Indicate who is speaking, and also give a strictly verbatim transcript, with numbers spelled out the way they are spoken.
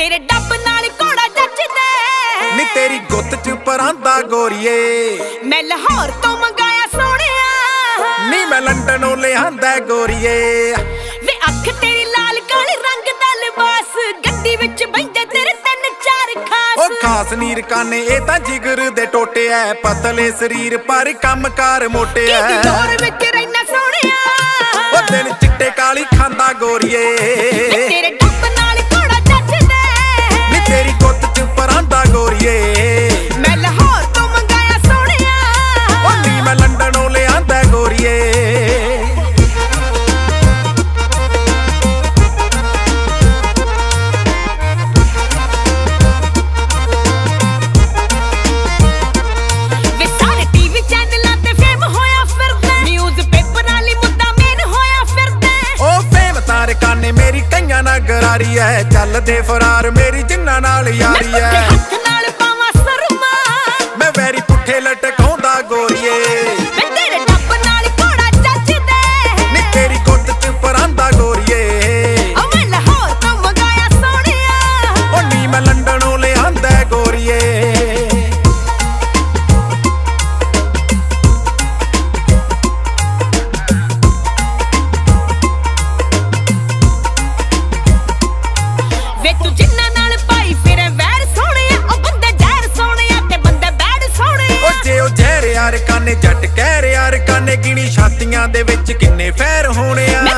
Speaker 1: तेरे डब नाल घोड़ा जचदा
Speaker 2: नी तेरी गुत्त च परांदा गोरीए
Speaker 1: मैं लाहौर तो मंगाया सोहणिया
Speaker 2: नी मैं लंडनों लिआंदा गोरीए
Speaker 1: वे अख तेरी लाल काले रंग दा लिबास गड्डी विच बहिंदे तेरे तीन चार खास
Speaker 2: ओ खास नीर काने ए तां जिगर दे टोटे ऐ पतले शरीर पर कमकार मोटे ऐ
Speaker 1: की दौर विच रहना सोहणिया
Speaker 2: ओ दिन चिट्टे काली खांदा गोरीए
Speaker 1: तेरे डब नाल घोड़ा जचदा
Speaker 2: नी तेरी गुत्त च परांदा गोरीए
Speaker 1: मैं लाहौर तो मंगाया सोहणिया
Speaker 2: ओ नी मैं लंडनों लिआंदा गोरीए काने मेरी कईयां ना गरारी है चल दे फरार मेरी जिन्ना नाल यारी है
Speaker 1: हथ नाल पावा सरमा
Speaker 2: मैं वैरी पुठे लटकाउंदा गोरीए
Speaker 1: मैं तेरे डब नाल घोड़ा जचदा
Speaker 2: नी तेरी गुत्त च परांदा गोरीए
Speaker 1: ओ मैं लाहौर तो मंगाया सोहणिया
Speaker 2: ओ नी मैं लंडनों लिआंदा गोरीए काने जट कह यार काने गिनी छातियां दे विच किन्ने फैर होने आ